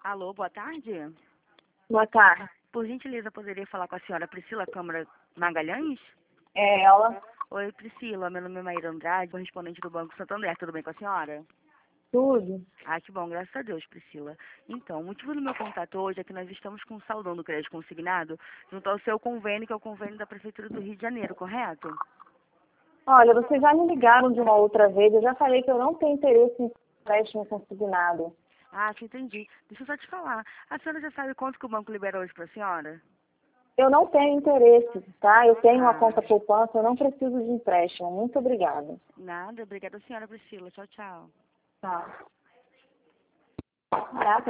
Alô, boa tarde. Boa tarde. Por gentileza, poderia falar com a senhora Priscila Câmara Magalhães? É ela? Oi, Priscila. Meu nome é Maíra Andrade, correspondente do Banco Santander. Tudo bem com a senhora? Tudo? Ah, que bom. Graças a Deus, Priscila. Então, o motivo do meu contato hoje é que nós estamos com um saldão do crédito consignado junto ao seu convênio, que é o convênio da Prefeitura do Rio de Janeiro, correto? Olha, vocês já me ligaram de uma outra vez, eu já falei que eu não tenho interesse em empréstimo consignado. Ah, sim, entendi. Deixa eu só te falar. A senhora já sabe quanto que o banco liberou hoje para a senhora? Eu não tenho interesse, tá? Eu tenho uma Ah, conta poupança, eu não preciso de empréstimo. Muito obrigada. nada. Obrigada, senhora Priscila. Tchau, tchau. Tá. Caraca.